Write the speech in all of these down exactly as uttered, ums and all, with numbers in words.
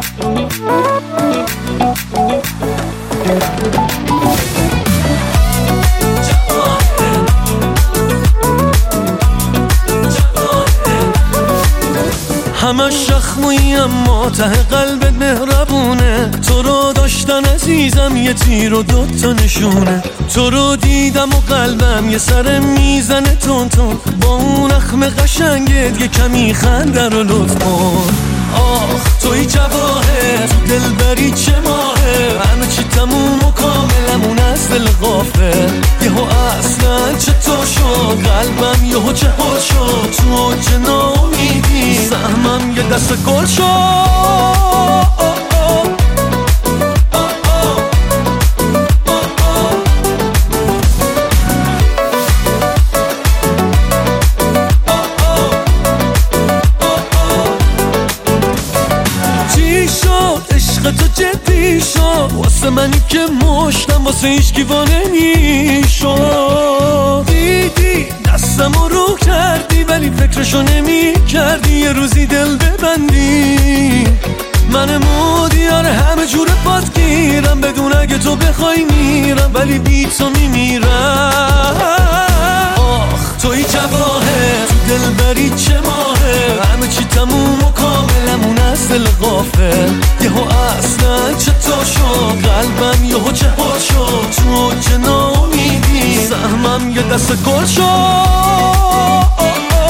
همش شخمویی اما ته قلبت مهربونه، تو رو داشتن عزیزم یه تیر و دوتا نشونه، تو رو دیدم و قلبم یه سر میزنه تون تون، با اون اخم قشنگت یه کمی خنده رو لطف کن. آخ توی جواهر تو دلبری چه ماهه، همه چی تموم و کاملمون از دل غافل، یهو اصلا چطور شد قلبم یهو چهار شد، تو اوج ناامیدی سهمم یه دست گل شد. تو جدی شد واسه منی که مشتم واسه هیچ کیوانه میشد، دیدی دستمو رو کردی ولی فکرشو نمی کردی یه روزی دل ببندی، من مودیار همه جور پات گیرم بدون اگه تو بخوای میرم ولی بی تو میمیرم. آخ توی جواهر تو دلبری چه ماهه، همه چی تموم و کاملمون از دل غافل، یهو اصلا چطور شد قلبم یهو چهار شد، تو اوج ناامیدی سهمم یه دست گل شد.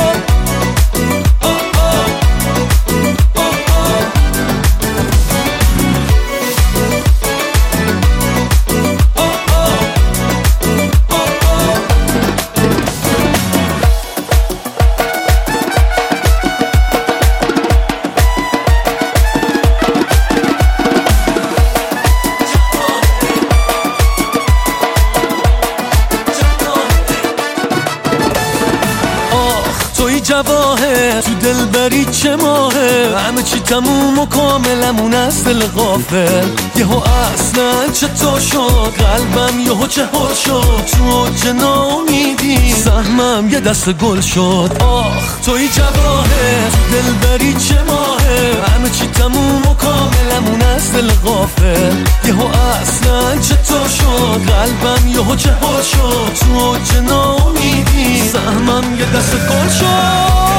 جواهر تو دلبری چه ماهه، همه چی تموم و کاملمون از دل غافل، یهو اصلا چطور شد قلبم یهو چهار شد، تو اوج ناامیدی سهمم یه دست گل شد. آخ توی جواهر تو دلبری چه ماهه، همه چی تموم و کاملمون از دل غافل، یهو اصلا چطور شد قلبم یهو چهار شد، تو اوج ناامیدی سهمم یه دست گل شد.